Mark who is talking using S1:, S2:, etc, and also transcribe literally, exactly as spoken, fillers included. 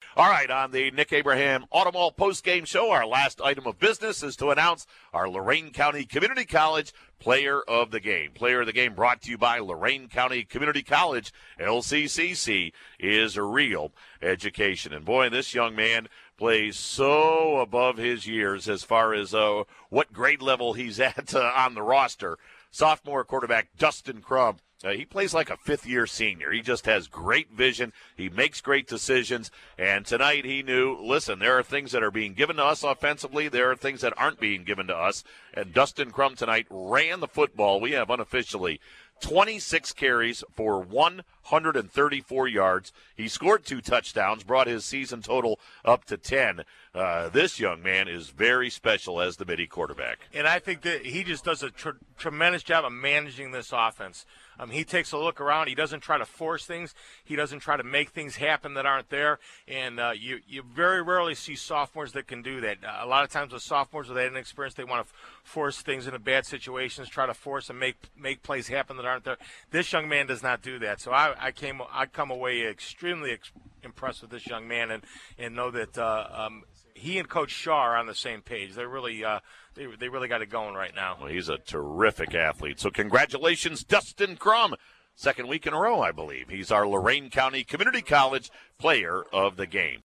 S1: All right, on the Nick Abraham Automall postgame show, our last item of business is to announce our Lorain County Community College Player of the Game. Player of the Game brought to you by Lorain County Community College. L C C C is a real education. And boy, this young man plays so above his years as far as uh, what grade level he's at uh, on the roster. Sophomore quarterback Dustin Crum. Uh, he plays like a fifth-year senior. He just has great vision. He makes great decisions. And tonight he knew, listen, there are things that are being given to us offensively. There are things that aren't being given to us. And Dustin Crum tonight ran the football. We have unofficially twenty-six carries for one hundred thirty-four yards. He scored two touchdowns, brought his season total up to ten. Uh, this young man is very special as the Mitty quarterback.
S2: And I think that he just does a tr- tremendous job of managing this offense. Um, he takes a look around. He doesn't try to force things. He doesn't try to make things happen that aren't there. And uh, you, you very rarely see sophomores that can do that. Uh, a lot of times with sophomores with that inexperience, they want to f- force things into bad situations, try to force and make make plays happen that aren't there. This young man does not do that. So I, I came I come away extremely ex- impressed with this young man, and, and know that uh, um, he and Coach Shaw are on the same page. They're really uh, they they really got it going right now.
S1: Well, he's a terrific athlete. So congratulations, Dustin Crum. Second week in a row, I believe. He's our Lorain County Community College Player of the Game.